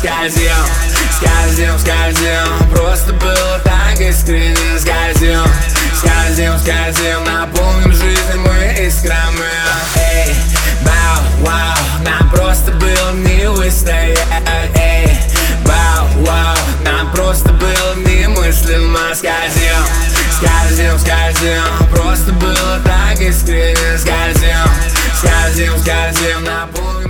скользим, скользим, скользим. Просто было так искренне. Скользим, скользим, скользим. Наполним жизнь мы искрами. Эй, бау, вау, нам просто было не выстоять. Эй, бау, вау, нам просто было немыслимо. Скользим, скользим, скользим. Просто было так искренне. Скользим, скользим, скользим. Наполним